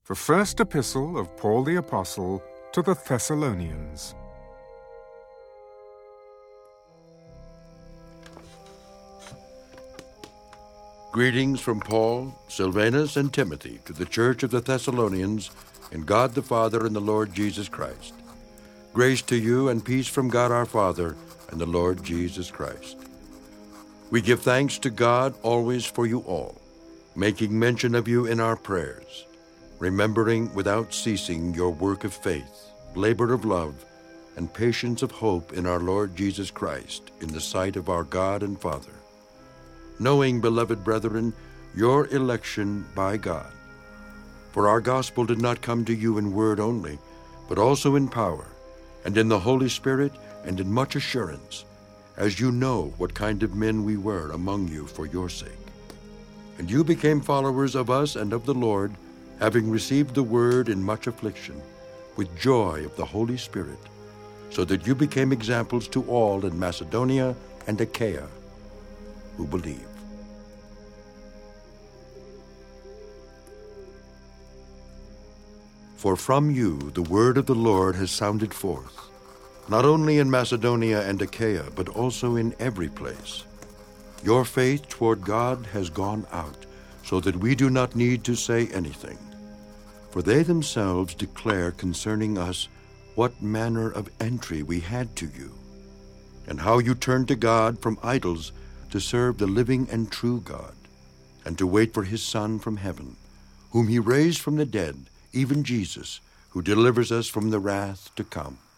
The first epistle of Paul the Apostle to the Thessalonians. Greetings from Paul, Silvanus, and Timothy to the church of the Thessalonians in God the Father and the Lord Jesus Christ. Grace to you and peace from God our Father and the Lord Jesus Christ. We give thanks to God always for you all, making mention of you in our prayers, remembering without ceasing your work of faith, labor of love, and patience of hope in our Lord Jesus Christ in the sight of our God and Father. Knowing, beloved brethren, your election by God. For our gospel did not come to you in word only, but also in power, and in the Holy Spirit, and in much assurance, as you know what kind of men we were among you for your sake. And you became followers of us and of the Lord, having received the word in much affliction, with joy of the Holy Spirit, so that you became examples to all in Macedonia and Achaia who believe. For from you the word of the Lord has sounded forth, not only in Macedonia and Achaia, but also in every place. Your faith toward God has gone out, so that we do not need to say anything. For they themselves declare concerning us what manner of entry we had to you, and how you turned to God from idols to serve the living and true God, and to wait for his Son from heaven, whom he raised from the dead, even Jesus, who delivers us from the wrath to come.